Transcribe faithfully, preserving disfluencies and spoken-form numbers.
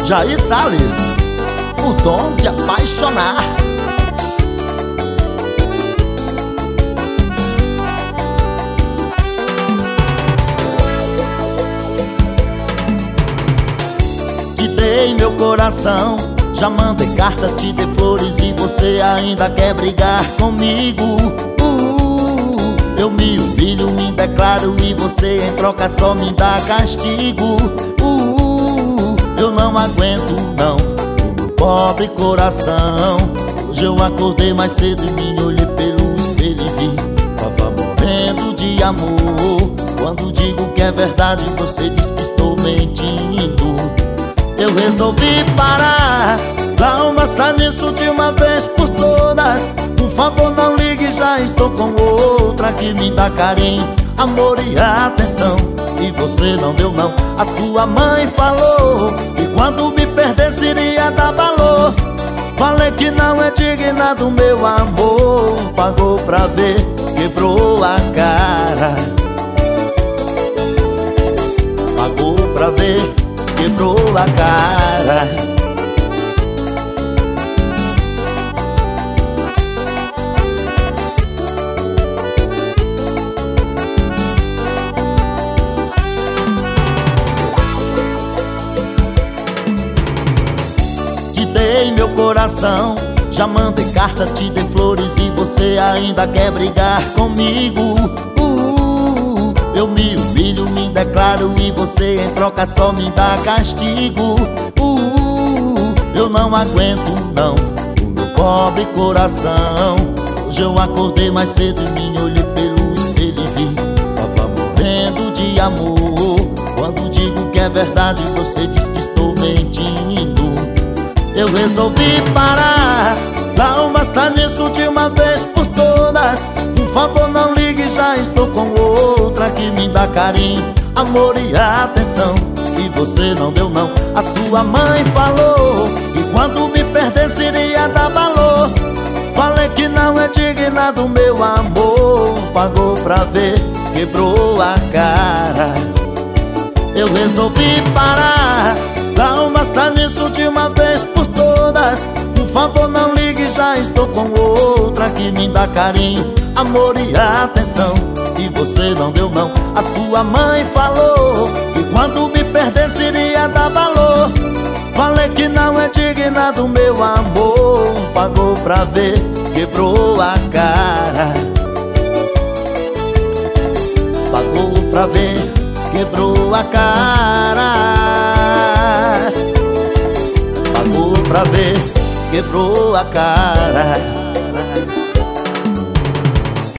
Jair Salles, o dom de apaixonar. Te dei meu coração, já mandei carta, te dei flores e você ainda quer brigar comigo. uh, Eu me humilho, me declaro e você em troca só me dá castigo. uh, Eu não aguento não, o meu pobre coração. Hoje eu acordei mais cedo e me olhei pelo espelho e vi tava morrendo de amor. Quando digo que é verdade você diz que estou mentindo. Eu resolvi parar, não basta nisso de uma vez por todas. Por favor não ligue, já estou com outra que me dá carinho, amor e atenção. E você não deu não, a sua mãe falou que quando me perdesse iria dar valor. Falei que não é digna do meu amor, pagou pra ver, quebrou a cara. Pagou pra ver, quebrou a cara. Te dei meu coração, já mandei carta, te dei flores e você ainda quer brigar comigo. uh, Eu me humilho, me declaro e você em troca só me dá castigo. uh, Eu não aguento não, o meu pobre coração. Hoje eu acordei mais cedo e me olhei pelo espelho e vi tava morrendo de amor. Quando digo que é verdade você diz que estou mentindo. Eu resolvi parar, não basta nisso de uma vez por todas. Por favor não ligue, já estou com outra que me dá carinho, amor e atenção. E você não deu não, a sua mãe falou que quando me perdesse iria dar valor. Falei que não é digna do meu amor, pagou pra ver, quebrou a cara. Eu resolvi parar, não basta nisso de uma vez por todas. Por favor não ligue, já estou com outra que me dá carinho, amor e atenção. E você não deu não, a sua mãe falou que quando me perdesse iria dar valor. Falei que não é digna do meu amor, pagou pra ver, quebrou a cara. Pagou pra ver, quebrou a cara. Pagou pra ver, quebrou a cara.